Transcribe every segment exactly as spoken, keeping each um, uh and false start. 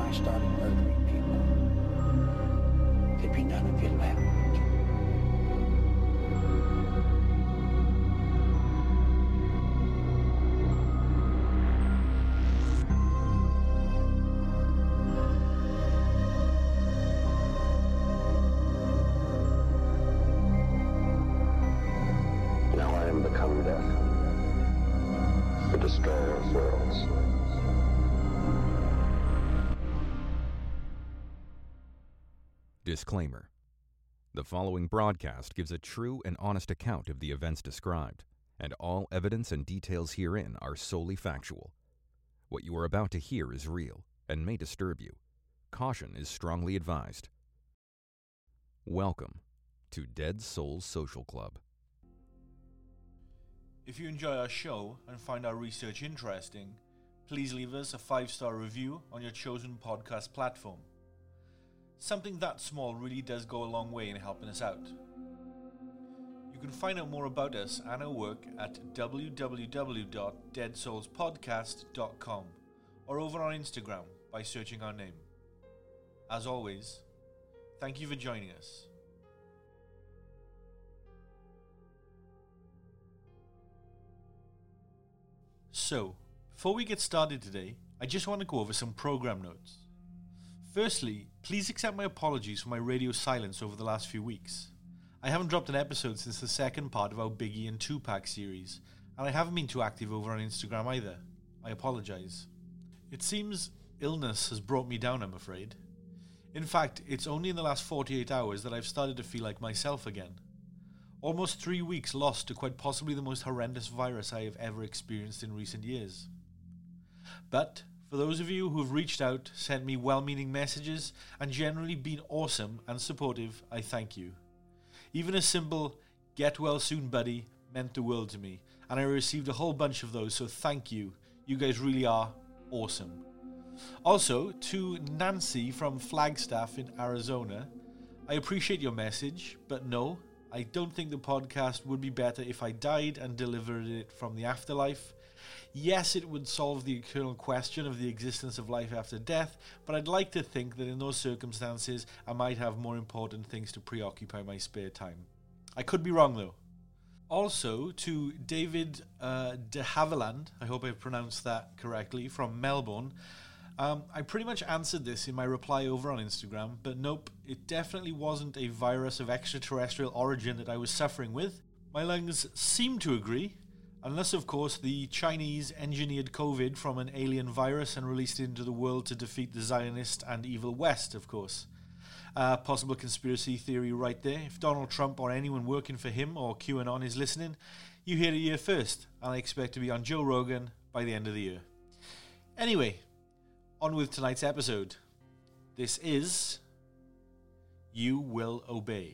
I started murdering people, there'd be none of you left. Now I am become death, the destroyer of worlds. Disclaimer. The following broadcast gives a true and honest account of the events described, and all evidence and details herein are solely factual. What you are about to hear is real and may disturb you. Caution is strongly advised. Welcome to Dead Souls Social Club. If you enjoy our show and find our research interesting, please leave us a five-star review on your chosen podcast platform. Something that small really does go a long way in helping us out. You can find out more about us and our work at w w w dot dead souls podcast dot com or over on Instagram by searching our name. As always, thank you for joining us. So, before we get started today, I just want to go over some program notes. Firstly, please accept my apologies for my radio silence over the last few weeks. I haven't dropped an episode since the second part of our Biggie and Tupac series, and I haven't been too active over on Instagram either. I apologise. It seems illness has brought me down, I'm afraid. In fact, it's only in the last forty-eight hours that I've started to feel like myself again. Almost three weeks lost to quite possibly the most horrendous virus I have ever experienced in recent years. But for those of you who have reached out, sent me well-meaning messages, and generally been awesome and supportive, I thank you. Even a simple, get well soon buddy, meant the world to me, and I received a whole bunch of those, so thank you. You guys really are awesome. Also, to Nancy from Flagstaff in Arizona, I appreciate your message, but no, I don't think the podcast would be better if I died and delivered it from the afterlife. Yes, it would solve the eternal question of the existence of life after death, but I'd like to think that in those circumstances, I might have more important things to preoccupy my spare time. I could be wrong, though. Also, to David uh, de Havilland, I hope I pronounced that correctly, from Melbourne, um, I pretty much answered this in my reply over on Instagram, but nope, it definitely wasn't a virus of extraterrestrial origin that I was suffering with. My lungs seem to agree. Unless, of course, the Chinese engineered COVID from an alien virus and released it into the world to defeat the Zionist and evil West, of course. Uh, possible conspiracy theory right there. If Donald Trump or anyone working for him or QAnon is listening, you hear it here first, and I expect to be on Joe Rogan by the end of the year. Anyway, on with tonight's episode. This is You Will Obey.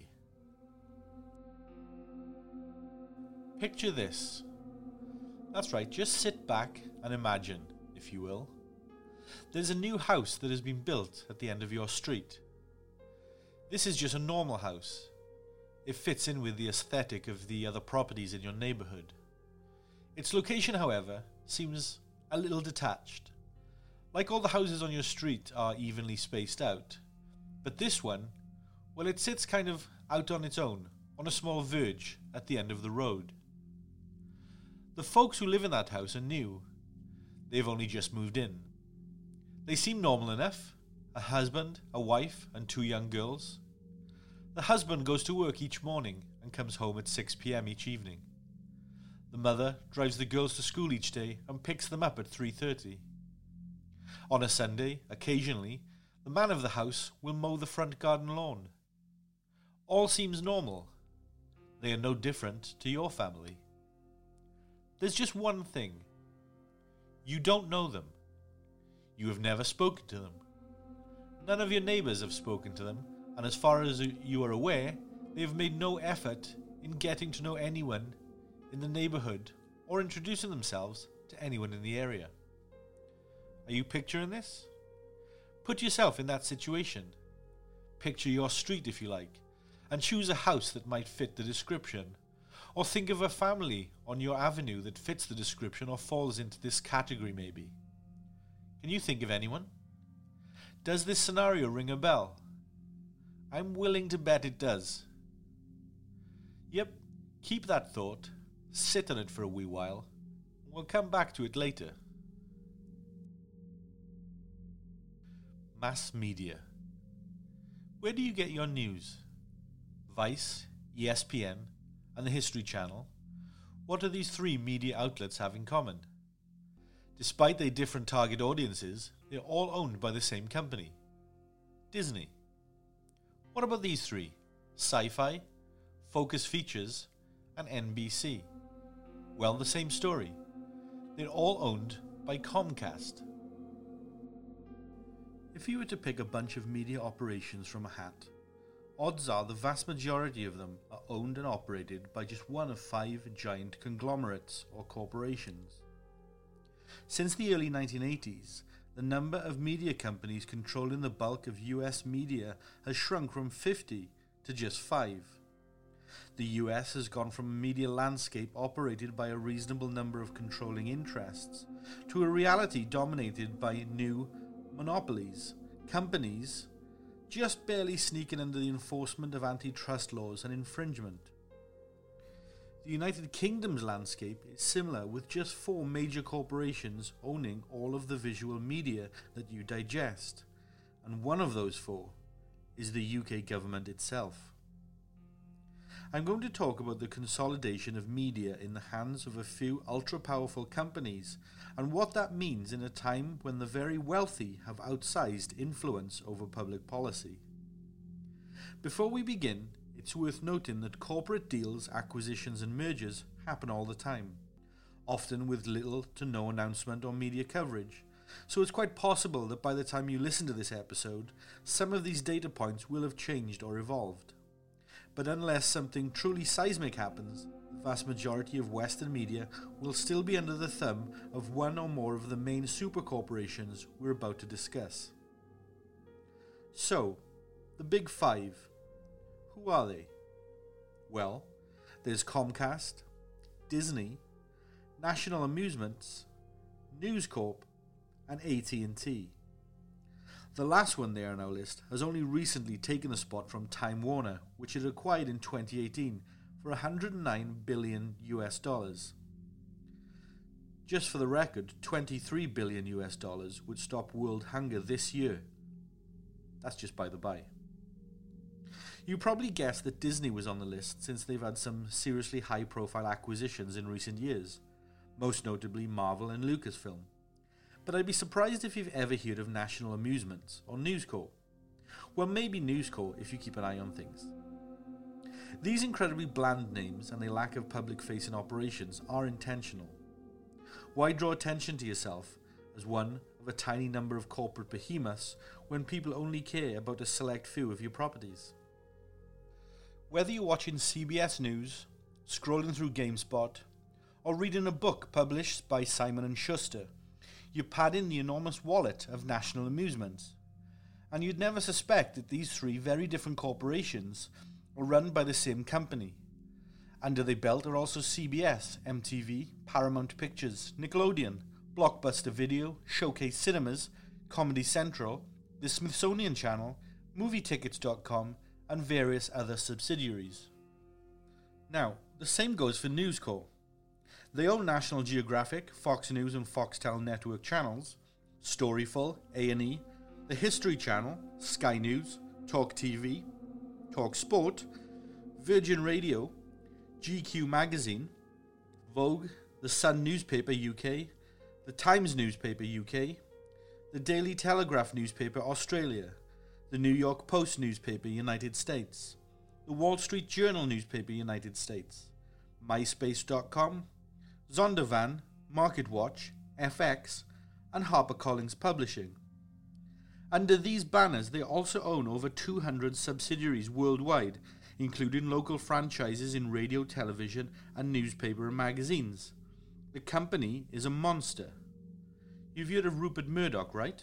Picture this. That's right, just sit back and imagine, if you will. There's a new house that has been built at the end of your street. This is just a normal house. It fits in with the aesthetic of the other properties in your neighborhood. Its location, however, seems a little detached. Like all the houses on your street are evenly spaced out. But this one, well, it sits kind of out on its own, on a small verge at the end of the road. The folks who live in that house are new. They've only just moved in. They seem normal enough. A husband, a wife, and two young girls. The husband goes to work each morning and comes home at six p.m. each evening. The mother drives the girls to school each day and picks them up at three thirty. On a Sunday, occasionally, the man of the house will mow the front garden lawn. All seems normal. They are no different to your family. There's just one thing. You don't know them. You have never spoken to them. None of your neighbors have spoken to them, and as far as you are aware, they have made no effort in getting to know anyone in the neighborhood or introducing themselves to anyone in the area. Are you picturing this? Put yourself in that situation. Picture your street, if you like, and choose a house that might fit the description. Or think of a family on your avenue that fits the description or falls into this category maybe. Can you think of anyone? Does this scenario ring a bell? I'm willing to bet it does. Yep, keep that thought, sit on it for a wee while, and we'll come back to it later. Mass media. Where do you get your news? Vice, E S P N, and the History Channel? What do these three media outlets have in common? Despite their different target audiences, they're all owned by the same company, Disney. What about these three? Sci-Fi, Focus Features, and N B C. Well, the same story. They're all owned by Comcast. If you were to pick a bunch of media operations from a hat, odds are the vast majority of them are owned and operated by just one of five giant conglomerates or corporations. Since the early nineteen eighties, the number of media companies controlling the bulk of U S media has shrunk from fifty to just five. The U S has gone from a media landscape operated by a reasonable number of controlling interests to a reality dominated by new monopolies, companies just barely sneaking under the enforcement of antitrust laws and infringement. The United Kingdom's landscape is similar, with just four major corporations owning all of the visual media that you digest, and one of those four is the U K government itself. I'm going to talk about the consolidation of media in the hands of a few ultra-powerful companies and what that means in a time when the very wealthy have outsized influence over public policy. Before we begin, it's worth noting that corporate deals, acquisitions and mergers happen all the time, often with little to no announcement or media coverage, so it's quite possible that by the time you listen to this episode, some of these data points will have changed or evolved. But unless something truly seismic happens, the vast majority of Western media will still be under the thumb of one or more of the main super corporations we're about to discuss. So, the Big Five. Who are they? Well, there's Comcast, Disney, National Amusements, News Corp, and A T and T. The last one there on our list has only recently taken a spot from Time Warner, which it acquired in twenty eighteen for one hundred nine billion U S dollars. Just for the record, twenty-three billion U S dollars would stop world hunger this year. That's just by the by. You probably guessed that Disney was on the list since they've had some seriously high-profile acquisitions in recent years, most notably Marvel and Lucasfilm. But I'd be surprised if you've ever heard of National Amusements or News Corp. Well, maybe News Corp if you keep an eye on things. These incredibly bland names and their lack of public-facing operations are intentional. Why draw attention to yourself as one of a tiny number of corporate behemoths when people only care about a select few of your properties? Whether you're watching C B S News, scrolling through GameSpot, or reading a book published by Simon and Schuster, you're padding the enormous wallet of National Amusements. And you'd never suspect that these three very different corporations are run by the same company. Under their belt are also C B S, M T V, Paramount Pictures, Nickelodeon, Blockbuster Video, Showcase Cinemas, Comedy Central, the Smithsonian Channel, Movie Tickets dot com, and various other subsidiaries. Now, the same goes for News Corp. They own National Geographic, Fox News and Foxtel Network channels, Storyful, A and E, the History Channel, Sky News, Talk T V, Talk Sport, Virgin Radio, G Q Magazine, Vogue, the Sun Newspaper U K, the Times Newspaper U K, the Daily Telegraph Newspaper Australia, the New York Post Newspaper United States, the Wall Street Journal Newspaper United States, MySpace dot com, Zondervan, MarketWatch, F X, and HarperCollins Publishing. Under these banners, they also own over two hundred subsidiaries worldwide, including local franchises in radio, television, and newspaper and magazines. The company is a monster. You've heard of Rupert Murdoch, right?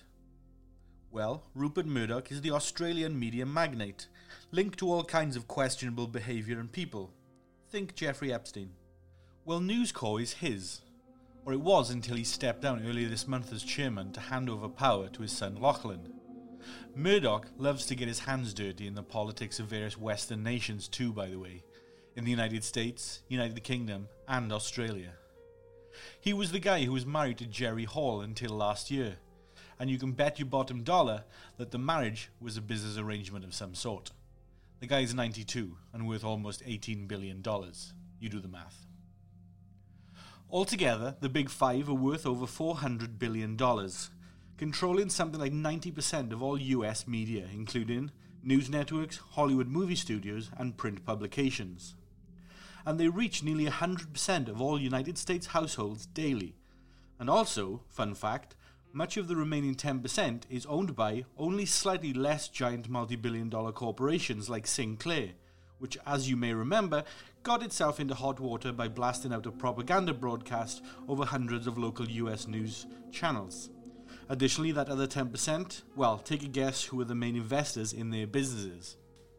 Well, Rupert Murdoch is the Australian media magnate, linked to all kinds of questionable behaviour and people. Think Jeffrey Epstein. Well, News Corp is his, or it was until he stepped down earlier this month as chairman to hand over power to his son Lachlan. Murdoch loves to get his hands dirty in the politics of various Western nations too, by the way, in the United States, United Kingdom, and Australia. He was the guy who was married to Jerry Hall until last year, and you can bet your bottom dollar that the marriage was a business arrangement of some sort. The guy's ninety-two and worth almost eighteen billion dollars. You do the math. Altogether, the Big Five are worth over four hundred billion dollars, controlling something like ninety percent of all U S media, including news networks, Hollywood movie studios, and print publications. And they reach nearly one hundred percent of all United States households daily. And also, fun fact, much of the remaining ten percent is owned by only slightly less giant multi-billion dollar corporations like Sinclair, which, as you may remember, got itself into hot water by blasting out a propaganda broadcast over hundreds of local U S news channels. Additionally, that other ten percent, well, take a guess who are the main investors in their businesses.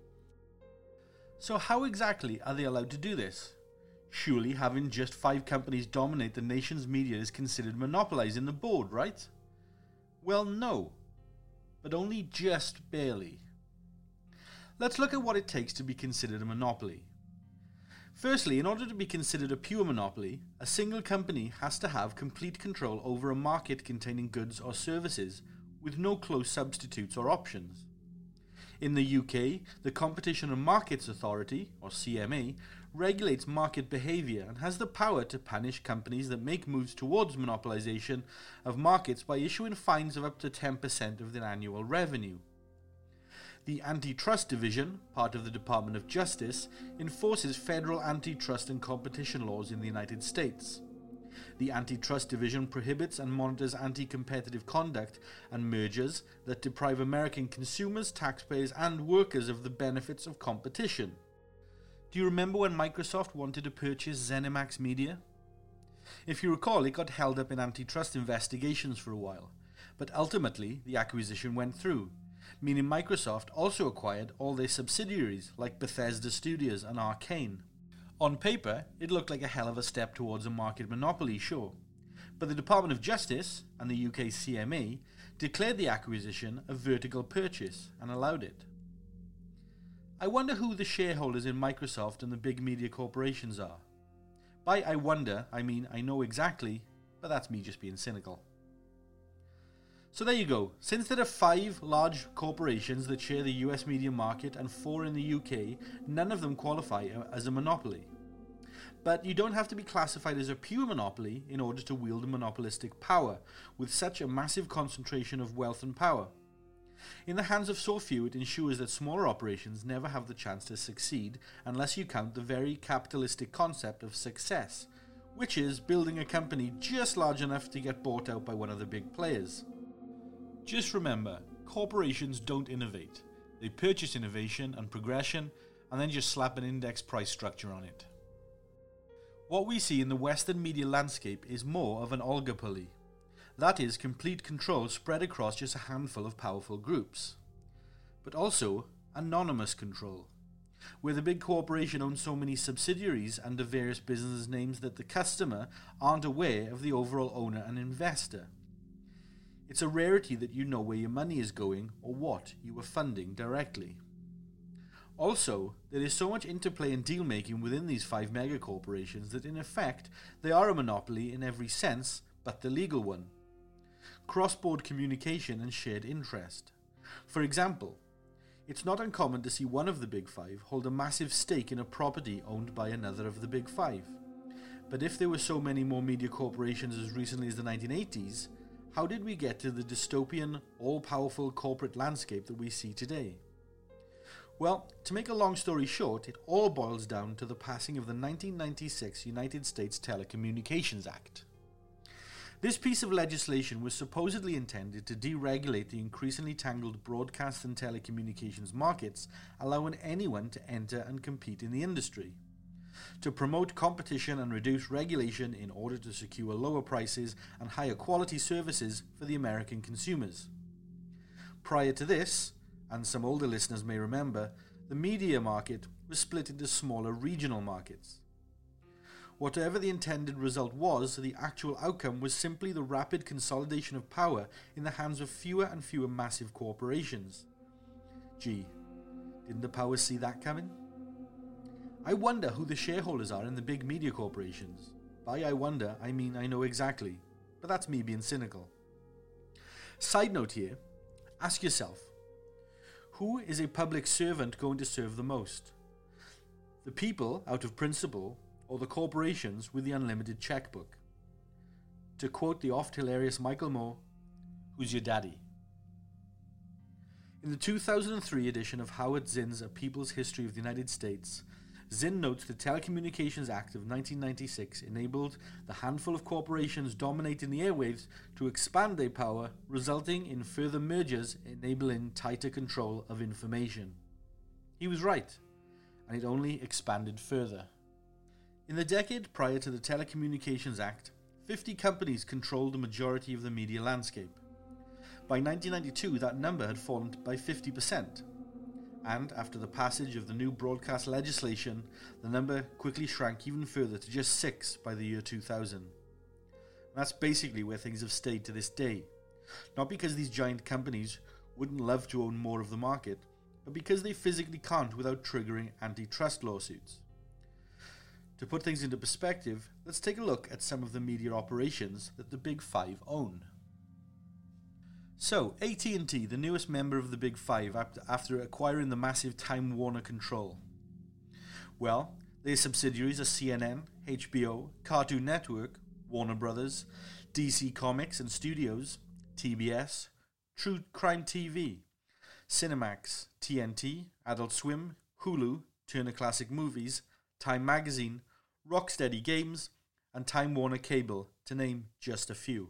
So how exactly are they allowed to do this? Surely having just five companies dominate the nation's media is considered monopolizing the board, right? Well, no, but only just barely. Let's look at what it takes to be considered a monopoly. Firstly, in order to be considered a pure monopoly, a single company has to have complete control over a market containing goods or services, with no close substitutes or options. In the U K, the Competition and Markets Authority, or C M A, regulates market behaviour and has the power to punish companies that make moves towards monopolisation of markets by issuing fines of up to ten percent of their annual revenue. The Antitrust Division, part of the Department of Justice, enforces federal antitrust and competition laws in the United States. The Antitrust Division prohibits and monitors anti-competitive conduct and mergers that deprive American consumers, taxpayers, and workers of the benefits of competition. Do you remember when Microsoft wanted to purchase ZeniMax Media? If you recall, it got held up in antitrust investigations for a while, but ultimately the acquisition went through, meaning Microsoft also acquired all their subsidiaries like Bethesda Studios and Arcane. On paper, it looked like a hell of a step towards a market monopoly, sure, but the Department of Justice and the U K C M A declared the acquisition a vertical purchase and allowed it. I wonder who the shareholders in Microsoft and the big media corporations are. By I wonder, I mean I know exactly, but that's me just being cynical. So there you go. Since there are five large corporations that share the U S media market and four in the U K, none of them qualify as a monopoly. But you don't have to be classified as a pure monopoly in order to wield a monopolistic power, with such a massive concentration of wealth and power. In the hands of so few, it ensures that smaller operations never have the chance to succeed unless you count the very capitalistic concept of success, which is building a company just large enough to get bought out by one of the big players. Just remember, corporations don't innovate. They purchase innovation and progression and then just slap an index price structure on it. What we see in the Western media landscape is more of an oligopoly. That is, complete control spread across just a handful of powerful groups. But also, anonymous control, where the big corporation owns so many subsidiaries under various business names that the customer aren't aware of the overall owner and investor. It's a rarity that you know where your money is going or what you are funding directly. Also, there is so much interplay and deal-making within these five megacorporations that in effect, they are a monopoly in every sense but the legal one. Cross-board communication and shared interest. For example, it's not uncommon to see one of the big five hold a massive stake in a property owned by another of the big five. But if there were so many more media corporations as recently as the nineteen eighties, how did we get to the dystopian, all-powerful corporate landscape that we see today? Well, to make a long story short, it all boils down to the passing of the nineteen ninety-six United States Telecommunications Act. This piece of legislation was supposedly intended to deregulate the increasingly tangled broadcast and telecommunications markets, allowing anyone to enter and compete in the industry, to promote competition and reduce regulation in order to secure lower prices and higher quality services for the American consumers. Prior to this, and some older listeners may remember, the media market was split into smaller regional markets. Whatever the intended result was, the actual outcome was simply the rapid consolidation of power in the hands of fewer and fewer massive corporations. Gee, didn't the powers see that coming? I wonder who the shareholders are in the big media corporations. By I wonder, I mean I know exactly, but that's me being cynical. Side note here, ask yourself, who is a public servant going to serve the most? The people, out of principle, or the corporations with the unlimited checkbook? To quote the oft-hilarious Michael Moore, who's your daddy? In the two thousand three edition of Howard Zinn's A People's History of the United States, Zinn notes the Telecommunications Act of nineteen ninety-six enabled the handful of corporations dominating the airwaves to expand their power, resulting in further mergers enabling tighter control of information. He was right, and it only expanded further. In the decade prior to the Telecommunications Act, fifty companies controlled the majority of the media landscape. By nineteen ninety-two, that number had fallen by fifty percent. And after the passage of the new broadcast legislation, the number quickly shrank even further to just six by the year two thousand. And that's basically where things have stayed to this day. Not because these giant companies wouldn't love to own more of the market, but because they physically can't without triggering antitrust lawsuits. To put things into perspective, let's take a look at some of the media operations that the Big Five own. So, A T and T, the newest member of the Big Five after acquiring the massive Time Warner control. Well, their subsidiaries are C N N, H B O, Cartoon Network, Warner Brothers, D C Comics and Studios, T B S, True Crime T V, Cinemax, T N T, Adult Swim, Hulu, Turner Classic Movies, Time Magazine, Rocksteady Games, and Time Warner Cable, to name just a few.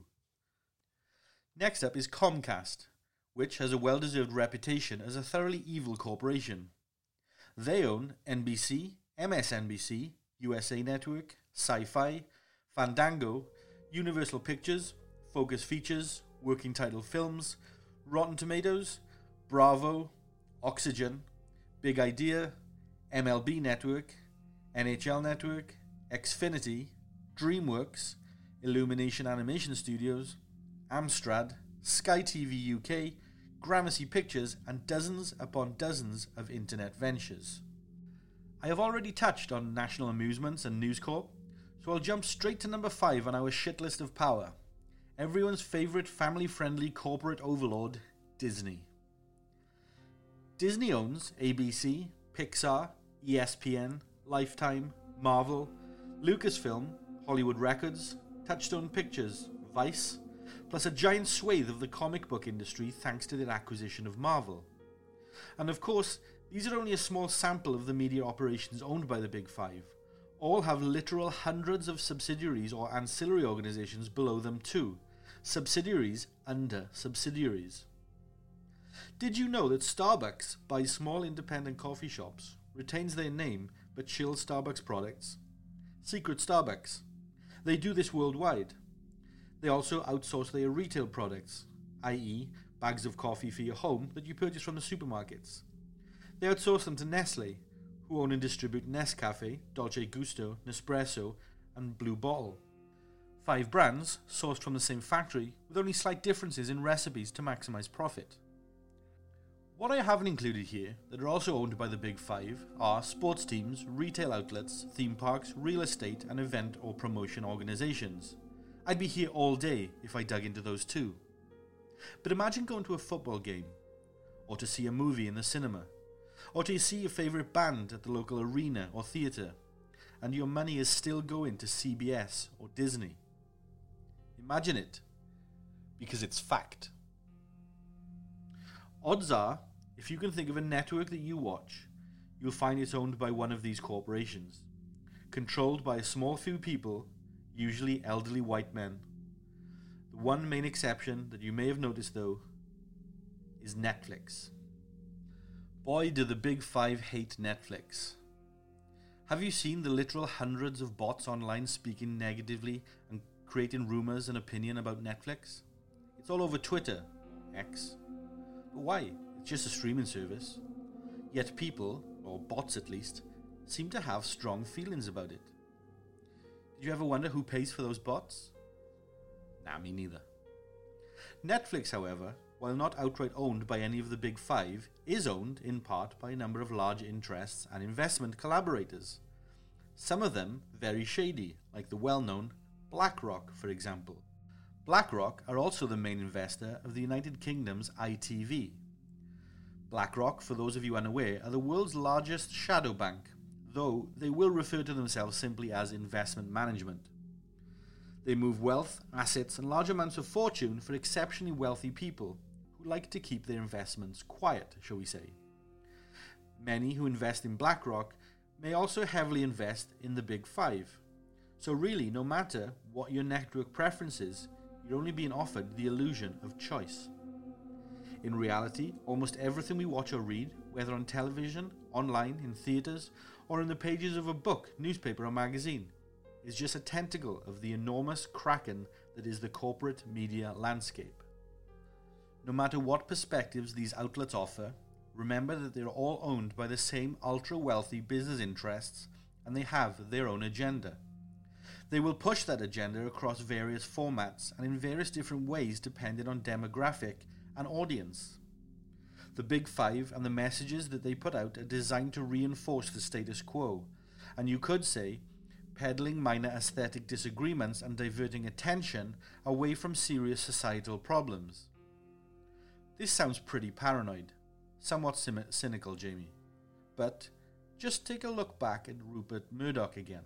Next up is Comcast, which has a well-deserved reputation as a thoroughly evil corporation. They own N B C, M S N B C, U S A Network, Sci-Fi, Fandango, Universal Pictures, Focus Features, Working Title Films, Rotten Tomatoes, Bravo, Oxygen, Big Idea, M L B Network, N H L Network, Xfinity, DreamWorks, Illumination Animation Studios, Amstrad, Sky T V U K, Gramercy Pictures, and dozens upon dozens of internet ventures. I have already touched on National Amusements and News Corp, so I'll jump straight to number five on our shit list of power. Everyone's favourite family-friendly corporate overlord, Disney. Disney owns A B C, Pixar, E S P N, Lifetime, Marvel, Lucasfilm, Hollywood Records, Touchstone Pictures, Vice, plus a giant swathe of the comic book industry thanks to their acquisition of Marvel. And of course, these are only a small sample of the media operations owned by the Big Five. All have literal hundreds of subsidiaries or ancillary organizations below them too. Subsidiaries under subsidiaries. Did you know that Starbucks buys small independent coffee shops, retains their name, but chills Starbucks products? Secret Starbucks. They do this worldwide. They also outsource their retail products, that is bags of coffee for your home that you purchase from the supermarkets. They outsource them to Nestle, who own and distribute Nescafe, Dolce Gusto, Nespresso, and Blue Bottle. Five brands sourced from the same factory with only slight differences in recipes to maximize profit. What I haven't included here that are also owned by the Big Five are sports teams, retail outlets, theme parks, real estate, and event or promotion organizations. I'd be here all day if I dug into those too. But imagine going to a football game, or to see a movie in the cinema, or to see your favourite band at the local arena or theatre, and your money is still going to C B S or Disney. Imagine it, because it's fact. Odds are, if you can think of a network that you watch, you'll find it's owned by one of these corporations, controlled by a small few people, usually elderly white men. The one main exception that you may have noticed though is Netflix. Boy, do the Big Five hate Netflix. Have you seen the literal hundreds of bots online speaking negatively and creating rumours and opinion about Netflix? It's all over Twitter, X. But why? It's just a streaming service. Yet people, or bots at least, seem to have strong feelings about it. Did you ever wonder who pays for those bots? Nah, me neither. Netflix, however, while not outright owned by any of the big five, is owned in part by a number of large interests and investment collaborators. Some of them very shady, like the well-known BlackRock, for example. BlackRock are also the main investor of the United Kingdom's I T V. BlackRock, for those of you unaware, are the world's largest shadow bank, though they will refer to themselves simply as investment management. They move wealth, assets, and large amounts of fortune for exceptionally wealthy people who like to keep their investments quiet, shall we say. Many who invest in BlackRock may also heavily invest in the Big Five. So really, no matter what your network preference is, you're only being offered the illusion of choice. In reality, almost everything we watch or read, whether on television, online, in theatres, or in the pages of a book, newspaper, or magazine, is just a tentacle of the enormous kraken that is the corporate media landscape. No matter what perspectives these outlets offer, remember that they're all owned by the same ultra-wealthy business interests, and they have their own agenda. They will push that agenda across various formats and in various different ways depending on demographic and audience. The Big Five and the messages that they put out are designed to reinforce the status quo, and you could say, peddling minor aesthetic disagreements and diverting attention away from serious societal problems. This sounds pretty paranoid, somewhat sim- cynical, Jamie, but just take a look back at Rupert Murdoch again.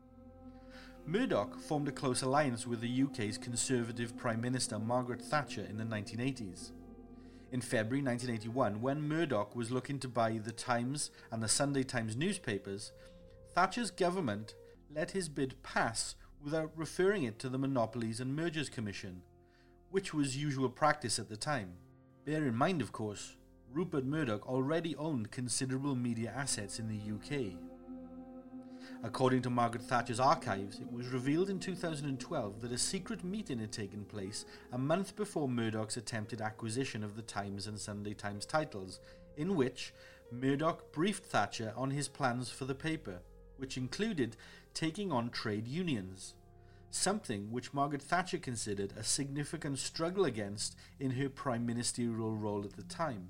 Murdoch formed a close alliance with the U K's Conservative Prime Minister Margaret Thatcher in the nineteen eighties. In February nineteen eighty-one, when Murdoch was looking to buy the Times and the Sunday Times newspapers, Thatcher's government let his bid pass without referring it to the Monopolies and Mergers Commission, which was usual practice at the time. Bear in mind, of course, Rupert Murdoch already owned considerable media assets in the U K. According to Margaret Thatcher's archives, it was revealed in two thousand twelve that a secret meeting had taken place a month before Murdoch's attempted acquisition of the Times and Sunday Times titles, in which Murdoch briefed Thatcher on his plans for the paper, which included taking on trade unions, something which Margaret Thatcher considered a significant struggle against in her prime ministerial role at the time.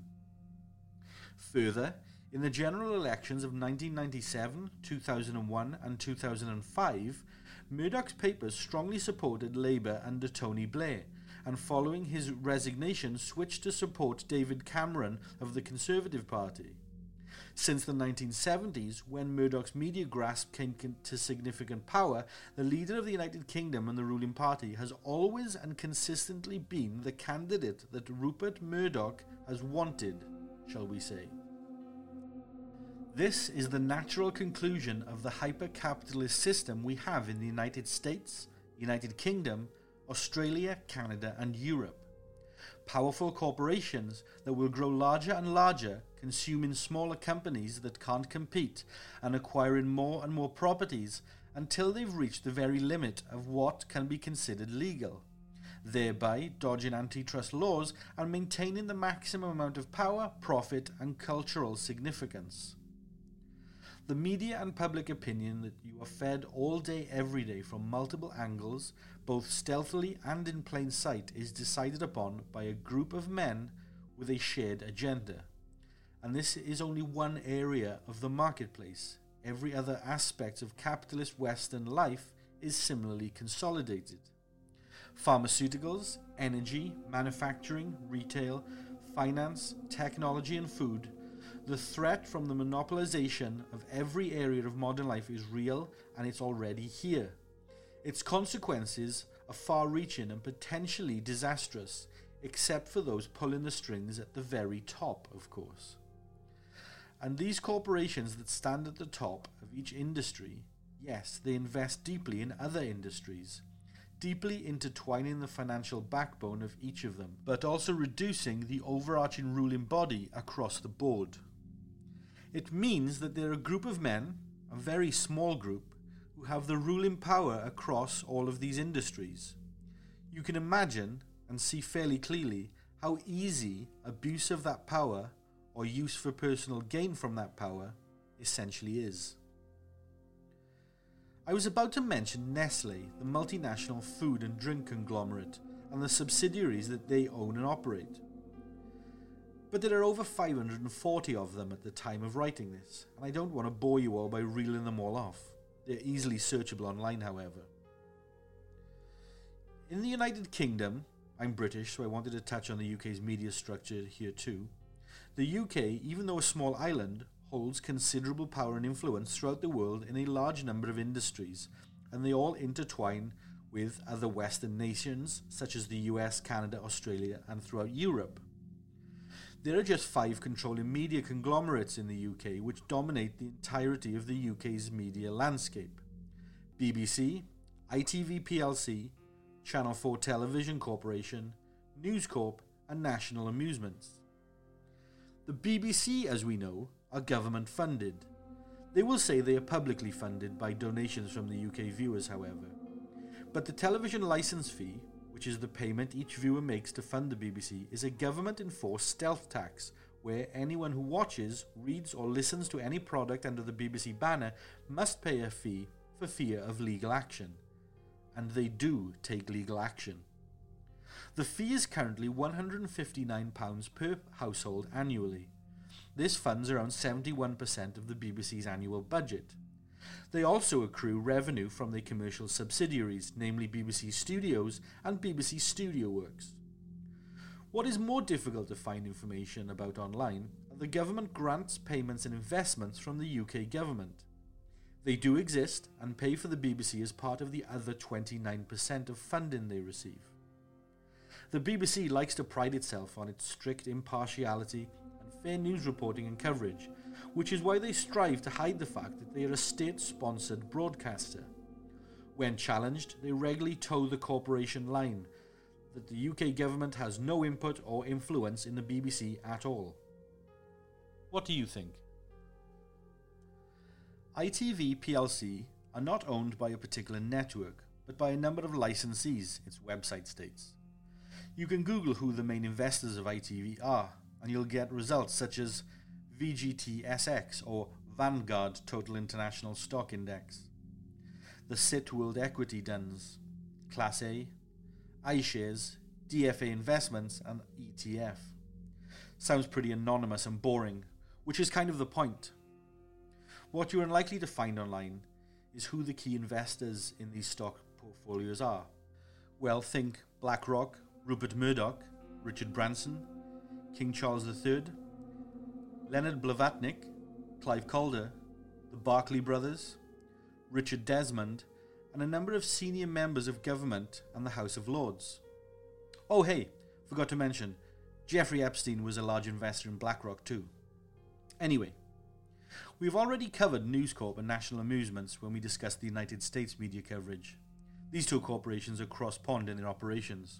Further, in the general elections of nineteen ninety-seven, two thousand one and two thousand five, Murdoch's papers strongly supported Labour under Tony Blair, and following his resignation switched to support David Cameron of the Conservative Party. Since the nineteen seventies, when Murdoch's media grasp came to significant power, the leader of the United Kingdom and the ruling party has always and consistently been the candidate that Rupert Murdoch has wanted, shall we say. This is the natural conclusion of the hyper-capitalist system we have in the United States, United Kingdom, Australia, Canada, and Europe. Powerful corporations that will grow larger and larger, consuming smaller companies that can't compete, and acquiring more and more properties until they've reached the very limit of what can be considered legal, thereby dodging antitrust laws and maintaining the maximum amount of power, profit, and cultural significance. The media and public opinion that you are fed all day every day from multiple angles, both stealthily and in plain sight, is decided upon by a group of men with a shared agenda. And this is only one area of the marketplace. Every other aspect of capitalist Western life is similarly consolidated. Pharmaceuticals, energy, manufacturing, retail, finance, technology, and food. The threat from the monopolization of every area of modern life is real, and it's already here. Its consequences are far-reaching and potentially disastrous, except for those pulling the strings at the very top, of course. And these corporations that stand at the top of each industry, yes, they invest deeply in other industries, deeply intertwining the financial backbone of each of them, but also reducing the overarching ruling body across the board. It means that they're a group of men, a very small group, who have the ruling power across all of these industries. You can imagine and see fairly clearly how easy abuse of that power or use for personal gain from that power essentially is. I was about to mention Nestle, the multinational food and drink conglomerate, and the subsidiaries that they own and operate. But there are over five hundred forty of them at the time of writing this, and I don't want to bore you all by reeling them all off. They're easily searchable online, however. In the United Kingdom, I'm British, so I wanted to touch on the U K's media structure here too. The U K, even though a small island, holds considerable power and influence throughout the world in a large number of industries, and they all intertwine with other Western nations, such as the U S, Canada, Australia, and throughout Europe. There are just five controlling media conglomerates in the U K which dominate the entirety of the U K's media landscape. B B C, I T V P L C, Channel four Television Corporation, News Corp, and National Amusements. The B B C, as we know, are government funded. They will say they are publicly funded by donations from the U K viewers, however. But the television license fee, which is the payment each viewer makes to fund the B B C, is a government-enforced stealth tax, where anyone who watches, reads, or listens to any product under the B B C banner must pay a fee for fear of legal action. And they do take legal action. The fee is currently one hundred fifty-nine pounds per household annually. This funds around seventy-one percent of the B B C's annual budget. They also accrue revenue from their commercial subsidiaries, namely B B C Studios and B B C Studio Works. What is more difficult to find information about online are the government grants, payments and investments from the U K government. They do exist and pay for the B B C as part of the other twenty-nine percent of funding they receive. The B B C likes to pride itself on its strict impartiality and fair news reporting and coverage, which is why they strive to hide the fact that they are a state-sponsored broadcaster. When challenged, they regularly toe the corporation line that the U K government has no input or influence in the B B C at all. What do you think? I T V P L C are not owned by a particular network, but by a number of licensees, its website states. You can Google who the main investors of I T V are, and you'll get results such as V G T S X or Vanguard Total International Stock Index, the C I T World Equity D U N S, Class A, iShares, D F A Investments, and E T F. Sounds pretty anonymous and boring, which is kind of the point. What you're unlikely to find online is who the key investors in these stock portfolios are. Well, think BlackRock, Rupert Murdoch, Richard Branson, King Charles the Third, Leonard Blavatnik, Clive Calder, the Barclay brothers, Richard Desmond, and a number of senior members of government and the House of Lords. Oh hey, forgot to mention, Jeffrey Epstein was a large investor in BlackRock too. Anyway, we've already covered News Corp and National Amusements when we discussed the United States media coverage. These two corporations are cross-pond in their operations.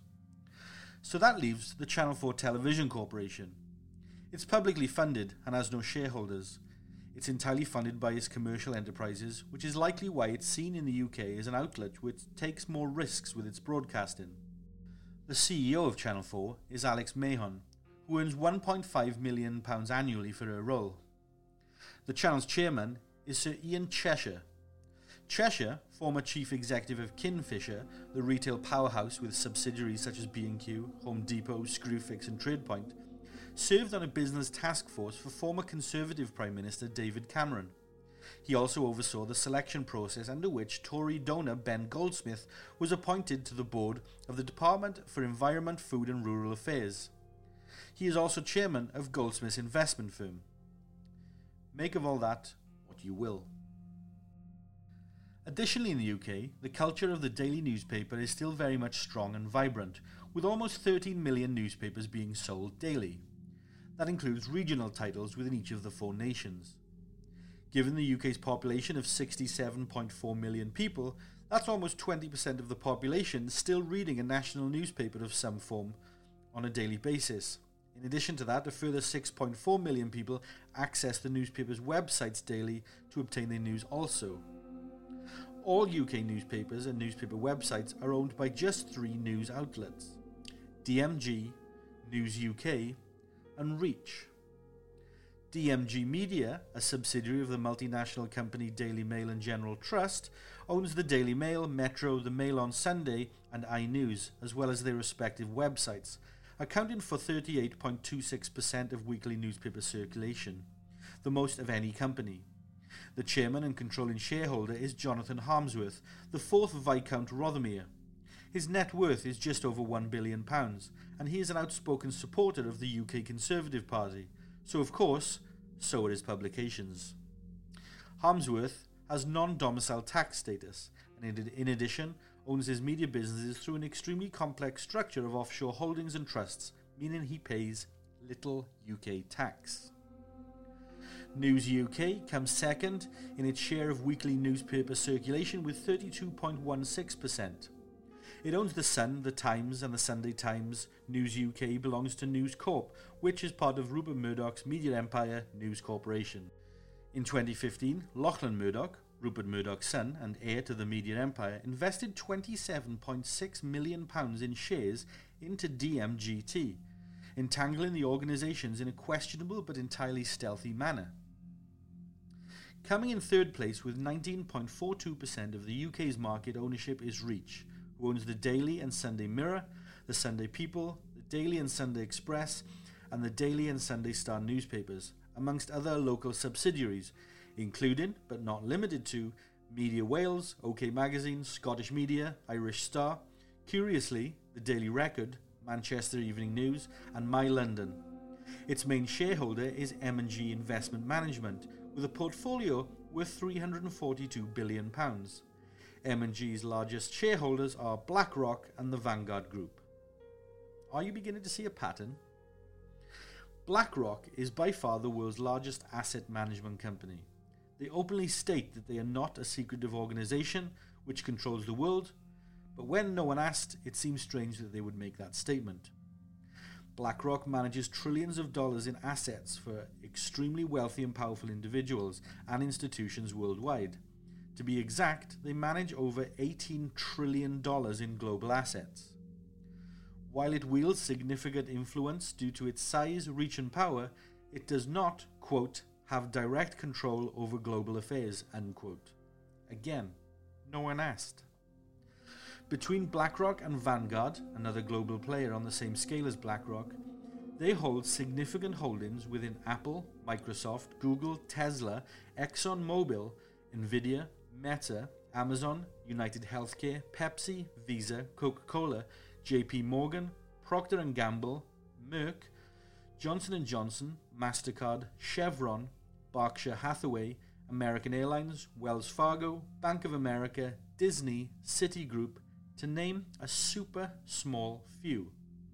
So that leaves the Channel four Television Corporation. It's publicly funded and has no shareholders. It's entirely funded by its commercial enterprises, which is likely why it's seen in the U K as an outlet which takes more risks with its broadcasting. The C E O of Channel four is Alex Mahon, who earns one point five million pounds annually for her role. The channel's chairman is Sir Ian Cheshire. Cheshire, former chief executive of Kingfisher, the retail powerhouse with subsidiaries such as B and Q, Home Depot, Screwfix and TradePoint, served on a business task force for former Conservative Prime Minister David Cameron. He also oversaw the selection process under which Tory donor Ben Goldsmith was appointed to the board of the Department for Environment, Food and Rural Affairs. He is also chairman of Goldsmith's investment firm. Make of all that what you will. Additionally, in the U K, the culture of the daily newspaper is still very much strong and vibrant, with almost thirteen million newspapers being sold daily. That includes regional titles within each of the four nations. Given the U K's population of sixty-seven point four million people, that's almost twenty percent of the population still reading a national newspaper of some form on a daily basis. In addition to that, a further six point four million people access the newspaper's websites daily to obtain their news also. All U K newspapers and newspaper websites are owned by just three news outlets: D M G, News U K, and Reach. D M G Media, a subsidiary of the multinational company Daily Mail and General Trust, owns the Daily Mail, Metro, the Mail on Sunday, and iNews, as well as their respective websites, accounting for thirty-eight point two six percent of weekly newspaper circulation, the most of any company. The chairman and controlling shareholder is Jonathan Harmsworth, the fourth Viscount Rothermere. His net worth is just over one billion pounds, and he is an outspoken supporter of the U K Conservative Party, so of course, so are his publications. Harmsworth has non-domicile tax status, and in addition owns his media businesses through an extremely complex structure of offshore holdings and trusts, meaning he pays little U K tax. News U K comes second in its share of weekly newspaper circulation with thirty-two point one six percent. It owns The Sun, The Times and The Sunday Times. News U K belongs to News Corp, which is part of Rupert Murdoch's media empire, News Corporation. In twenty fifteen, Lachlan Murdoch, Rupert Murdoch's son and heir to the media empire, invested twenty-seven point six million pounds in shares into D M G T, entangling the organisations in a questionable but entirely stealthy manner. Coming in third place with nineteen point four two percent of the U K's market ownership is Reach, who owns the Daily and Sunday Mirror, the Sunday People, the Daily and Sunday Express, and the Daily and Sunday Star newspapers, amongst other local subsidiaries, including, but not limited to, Media Wales, OK Magazine, Scottish Media, Irish Star, curiously, the Daily Record, Manchester Evening News, and My London. Its main shareholder is M and G Investment Management, with a portfolio worth three hundred forty-two billion pounds. M and G's largest shareholders are BlackRock and the Vanguard Group. Are you beginning to see a pattern? BlackRock is by far the world's largest asset management company. They openly state that they are not a secretive organization which controls the world, but when no one asked, it seems strange that they would make that statement. BlackRock manages trillions of dollars in assets for extremely wealthy and powerful individuals and institutions worldwide. To be exact, they manage over eighteen trillion dollars in global assets. While it wields significant influence due to its size, reach and power, it does not, quote, have direct control over global affairs, unquote. Again, no one asked. Between BlackRock and Vanguard, another global player on the same scale as BlackRock, they hold significant holdings within Apple, Microsoft, Google, Tesla, ExxonMobil, Nvidia, Meta, Amazon, United Healthcare, Pepsi, Visa, Coca-Cola, J P Morgan, Procter and Gamble, Merck, Johnson and Johnson, MasterCard, Chevron, Berkshire Hathaway, American Airlines, Wells Fargo, Bank of America, Disney, Citigroup, to name a super small few.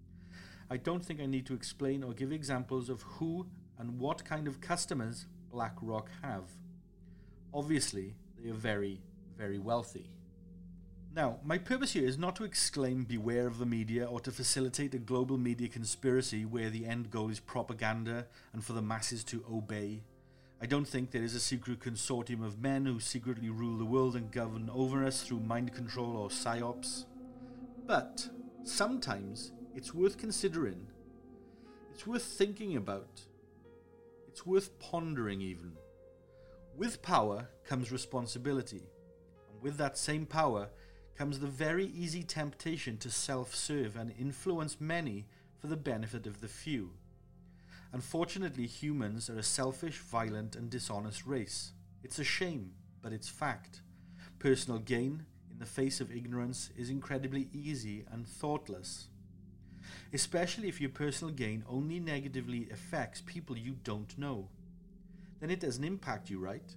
I don't think I need to explain or give examples of who and what kind of customers BlackRock have. Obviously, they are very, very wealthy. Now, my purpose here is not to exclaim beware of the media or to facilitate a global media conspiracy where the end goal is propaganda and for the masses to obey. I don't think there is a secret consortium of men who secretly rule the world and govern over us through mind control or psyops. But sometimes it's worth considering. It's worth thinking about. It's worth pondering even. With power comes responsibility, and with that same power comes the very easy temptation to self-serve and influence many for the benefit of the few. Unfortunately, humans are a selfish, violent and dishonest race. It's a shame, but it's fact. Personal gain in the face of ignorance is incredibly easy and thoughtless. Especially if your personal gain only negatively affects people you don't know. Then it doesn't impact you, right?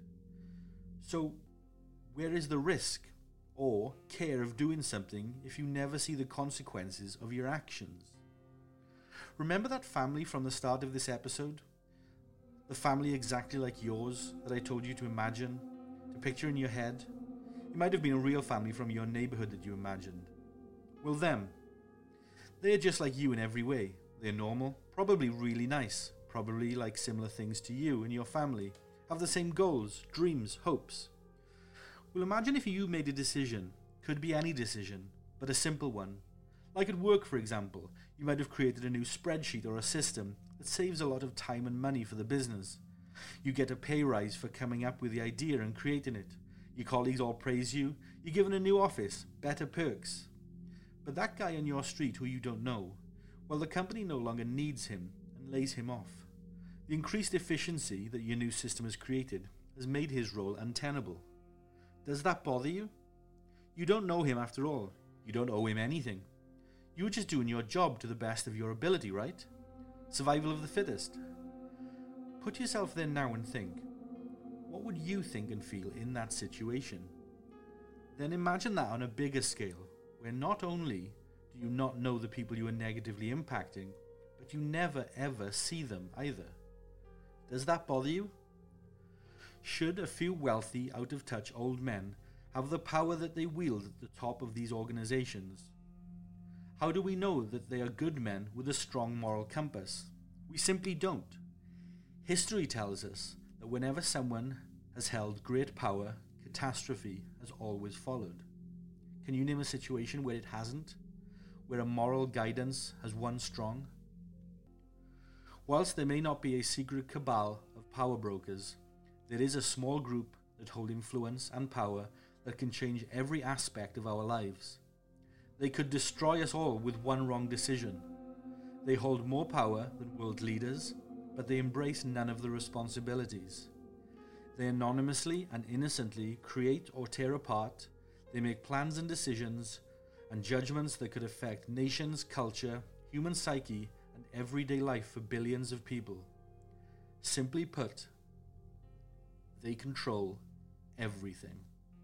So, where is the risk or care of doing something if you never see the consequences of your actions? Remember that family from the start of this episode? The family exactly like yours that I told you to imagine, to picture in your head? It might have been a real family from your neighborhood that you imagined. Well, them. They're just like you in every way. They're normal, probably really nice, probably like similar things to you and your family, have the same goals, dreams, hopes. Well, imagine if you made a decision, could be any decision, but a simple one. Like at work, for example, you might have created a new spreadsheet or a system that saves a lot of time and money for the business. You get a pay rise for coming up with the idea and creating it. Your colleagues all praise you. You're given a new office, better perks. But that guy on your street who you don't know, well, the company no longer needs him and lays him off. The increased efficiency that your new system has created has made his role untenable. Does that bother you? You don't know him after all. You don't owe him anything. You were just doing your job to the best of your ability, right? Survival of the fittest. Put yourself there now and think, what would you think and feel in that situation? Then imagine that on a bigger scale, where not only do you not know the people you are negatively impacting, but you never ever see them either. Does that bother you? Should a few wealthy, out-of-touch old men have the power that they wield at the top of these organizations? How do we know that they are good men with a strong moral compass? We simply don't. History tells us that whenever someone has held great power, catastrophe has always followed. Can you name a situation where it hasn't? Where a moral guidance has won strong? Whilst there may not be a secret cabal of power brokers, there is a small group that hold influence and power that can change every aspect of our lives. They could destroy us all with one wrong decision. They hold more power than world leaders, but they embrace none of the responsibilities. They anonymously and innocently create or tear apart. They make plans and decisions and judgments that could affect nations, culture, human psyche, and everyday life for billions of people. Simply put, they control everything.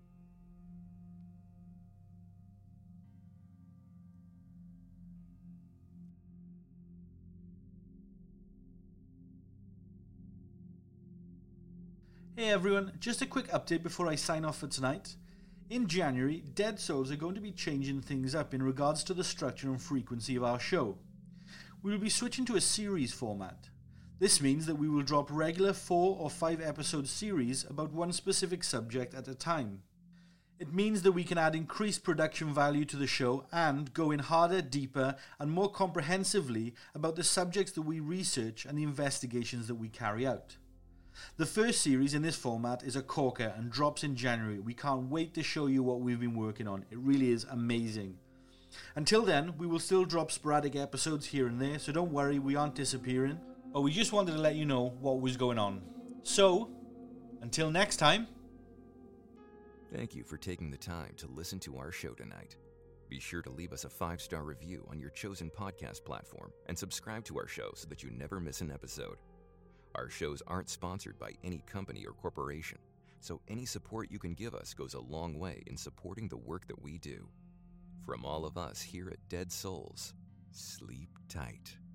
Hey everyone, just a quick update before I sign off for tonight. In January, Dead Souls are going to be changing things up in regards to the structure and frequency of our show. We will be switching to a series format. This means that we will drop regular four or five episode series about one specific subject at a time. It means that we can add increased production value to the show and go in harder, deeper, and more comprehensively about the subjects that we research and the investigations that we carry out. The first series in this format is a corker and drops in January. We can't wait to show you what we've been working on. It really is amazing. Until then, we will still drop sporadic episodes here and there, so don't worry, we aren't disappearing. But we just wanted to let you know what was going on. So, until next time. Thank you for taking the time to listen to our show tonight. Be sure to leave us a five-star review on your chosen podcast platform and subscribe to our show so that you never miss an episode. Our shows aren't sponsored by any company or corporation, so any support you can give us goes a long way in supporting the work that we do. From all of us here at Dead Souls, sleep tight.